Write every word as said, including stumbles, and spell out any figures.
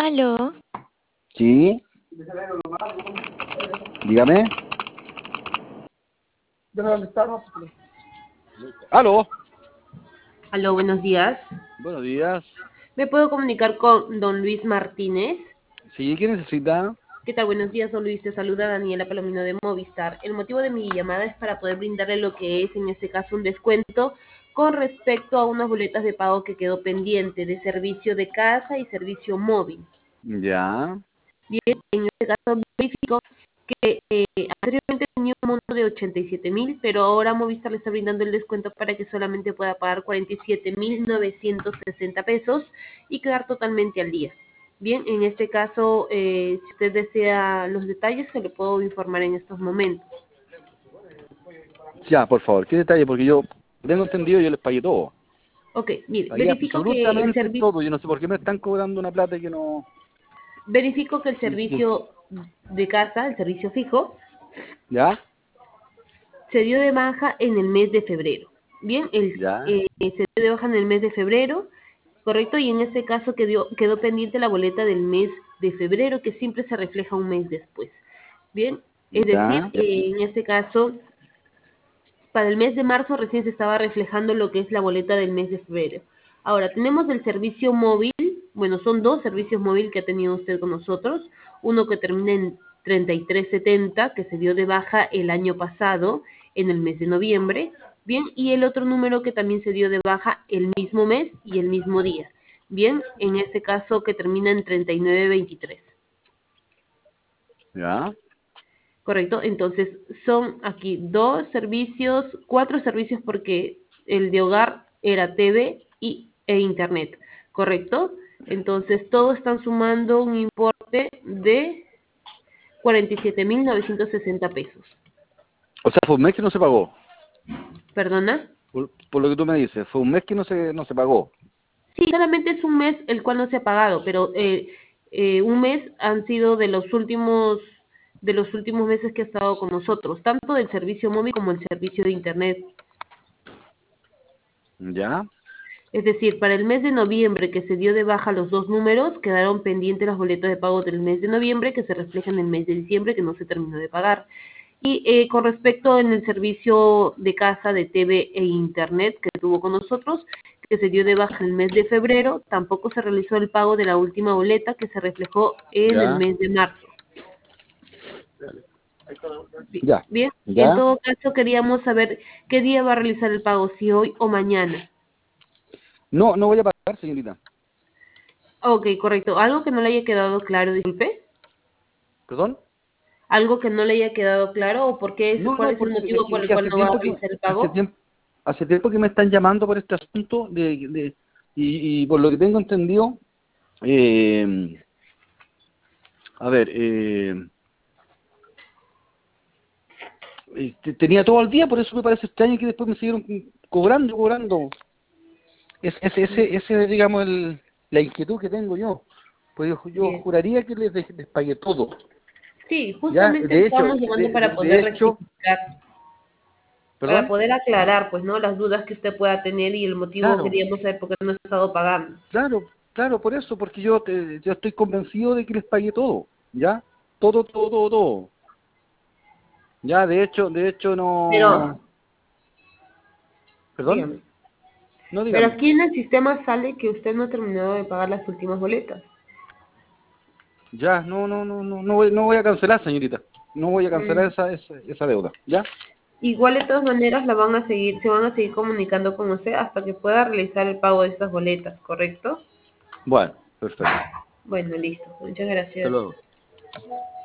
Aló, Sí, dígame. Aló, Aló, buenos días. buenos días. ¿Me puedo comunicar con don Luis Martínez? Sí, ¿qué necesita? ¿Qué tal? Buenos días, don Luis. Te saluda Daniela Palomino de Movistar. El motivo de mi llamada es para poder brindarle lo que es, en este caso, un descuento con respecto a unas boletas de pago que quedó pendiente de servicio de casa y servicio móvil. Ya, Bien, en este caso verifico que eh, anteriormente tenía un monto de ochenta y siete mil, pero ahora Movistar le está brindando el descuento para que solamente pueda pagar cuarenta y siete mil novecientos sesenta pesos y quedar totalmente al día. Bien, en este caso, eh, si usted desea los detalles, se lo puedo informar en estos momentos. ya, por favor, ¿qué detalle? Porque yo tengo entendido, yo les pagué todo. Ok, mire, Pagué verifico que el absolutamente servicio, todo. Yo no sé por qué me están cobrando una plata que no... verifico que el que- que- servicio de casa, el servicio fijo, ¿Ya? se dio de baja en el mes de febrero. Bien, el, ¿Ya? eh, se dio de baja en el mes de febrero, correcto, y en este caso quedó, quedó pendiente la boleta del mes de febrero, que siempre se refleja un mes después. Bien, es decir, ¿Ya? eh, en este caso, para el mes de marzo recién se estaba reflejando lo que es la boleta del mes de febrero. Ahora, tenemos el servicio móvil, bueno, son dos servicios móviles que ha tenido usted con nosotros, uno que termina en treinta y tres setenta, que se dio de baja el año pasado, en el mes de noviembre, bien, y el otro número que también se dio de baja el mismo mes y el mismo día, bien, en este caso que termina en treinta y nueve veintitrés. ¿Ya? Correcto, entonces son aquí dos servicios, cuatro servicios porque el de hogar era T V y, e Internet, ¿correcto? Entonces todos están sumando un importe de cuarenta y siete mil novecientos sesenta pesos. O sea, fue un mes que no se pagó. ¿Perdona? Por, por lo que tú me dices, fue un mes que no se, no se pagó. Sí, solamente es un mes el cual no se ha pagado, pero eh, eh, un mes han sido de los últimos de los últimos meses que ha estado con nosotros, tanto del servicio móvil como el servicio de Internet. ¿Ya? Es decir, para el mes de noviembre que se dio de baja los dos números, quedaron pendientes las boletas de pago del mes de noviembre que se reflejan en el mes de diciembre que no se terminó de pagar. Y eh, con respecto en el servicio de casa de T V e Internet que tuvo con nosotros, que se dio de baja el mes de febrero, tampoco se realizó el pago de la última boleta que se reflejó en el ¿Ya? mes de marzo. Bi- ¿Ya? Bien, en ¿Ya? todo caso queríamos saber qué día va a realizar el pago, si hoy o mañana. No, no voy a pagar, señorita. Ok, correcto. ¿Algo que no le haya quedado claro, disculpe? ¿Perdón? ¿Algo que no le haya quedado claro o por qué es, No, cuál no, es el porque es motivo que, por es el que cual hace no va a tiempo que realizar el hace pago? tiempo hace tiempo que me están llamando por este asunto de, de y, y por lo que tengo entendido, eh, a ver, eh, este, tenía todo al día, por eso me parece extraño que después me siguieron cobrando, cobrando. Es, ese, ese, ese, digamos, el, la inquietud que tengo yo. Pues yo, yo Bien. juraría que les, dej- les pagué todo. Sí, Ya, justamente le de hecho, estábamos llamando de, para de, poder de hecho, rectificar, para perdón, poder aclarar, pues, ¿no? Las dudas que usted pueda tener y el motivo claro. queríamos saber por qué no ha estado pagando. Claro, claro, por eso, porque yo, te- yo estoy convencido de que les pagué todo, ¿ya? Todo, todo, todo, todo. Ya, de hecho, de hecho Pero, no... ¿Perdón? dígame, No, pero dígame. aquí en el sistema sale que usted no ha terminado de pagar las últimas boletas. Ya, no, no, no, no, no voy, no voy a cancelar, señorita. No voy a cancelar Mm. esa, esa, esa deuda, ¿ya? Igual de todas maneras la van a seguir, se van a seguir comunicando con usted hasta que pueda realizar el pago de estas boletas, ¿correcto? Bueno, perfecto. Bueno, listo. Muchas Hasta gracias. luego.